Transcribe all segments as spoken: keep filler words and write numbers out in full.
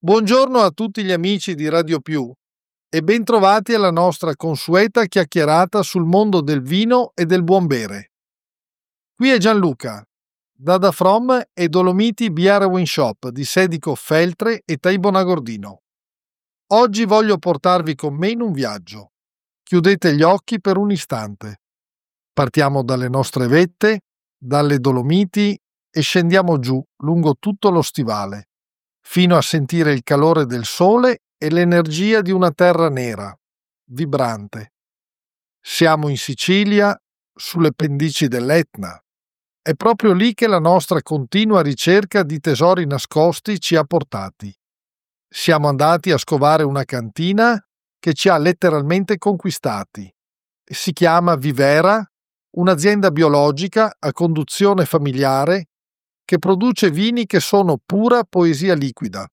Buongiorno a tutti gli amici di Radio Più e bentrovati alla nostra consueta chiacchierata sul mondo del vino e del buon bere. Qui è Gianluca, da Da From e Dolomiti Biara Wine Shop di Sedico Feltre e Taibo Nagordino. Oggi voglio portarvi con me in un viaggio. Chiudete gli occhi per un istante. Partiamo dalle nostre vette, dalle Dolomiti e scendiamo giù lungo tutto lo stivale, fino a sentire il calore del sole e l'energia di una terra nera, vibrante. Siamo in Sicilia, sulle pendici dell'Etna. È proprio lì che la nostra continua ricerca di tesori nascosti ci ha portati. Siamo andati a scovare una cantina che ci ha letteralmente conquistati. Si chiama Vivera, un'azienda biologica a conduzione familiare che produce vini che sono pura poesia liquida.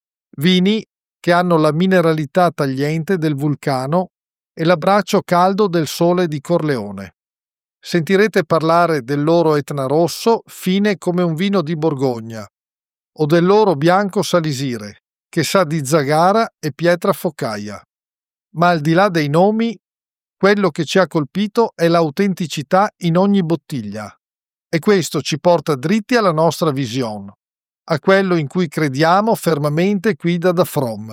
Vini che hanno la mineralità tagliente del vulcano e l'abbraccio caldo del sole di Corleone. Sentirete parlare del loro Etna rosso fine come un vino di Borgogna o del loro bianco Salisire che sa di zagara e pietra foccaia. Ma al di là dei nomi, quello che ci ha colpito è l'autenticità in ogni bottiglia. E questo ci porta dritti alla nostra vision, a quello in cui crediamo fermamente qui da Da From.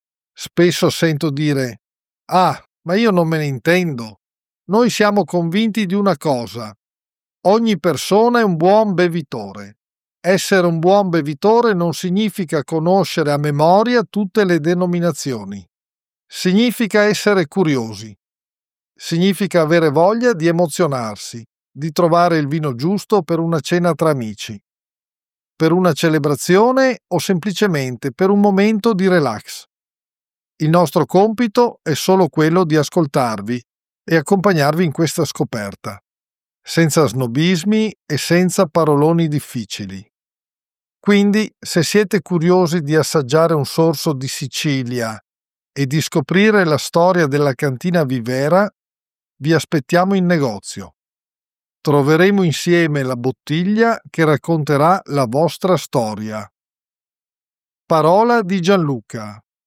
Spesso sento dire: «Ah, ma io non me ne intendo». Noi siamo convinti di una cosa: ogni persona è un buon bevitore. Essere un buon bevitore non significa conoscere a memoria tutte le denominazioni. Significa essere curiosi. Significa avere voglia di emozionarsi, di trovare il vino giusto per una cena tra amici, per una celebrazione o semplicemente per un momento di relax. Il nostro compito è solo quello di ascoltarvi e accompagnarvi in questa scoperta, senza snobismi e senza paroloni difficili. Quindi, se siete curiosi di assaggiare un sorso di Sicilia e di scoprire la storia della cantina Vivera, vi aspettiamo in negozio. Troveremo insieme la bottiglia che racconterà la vostra storia. Parola di Gianluca.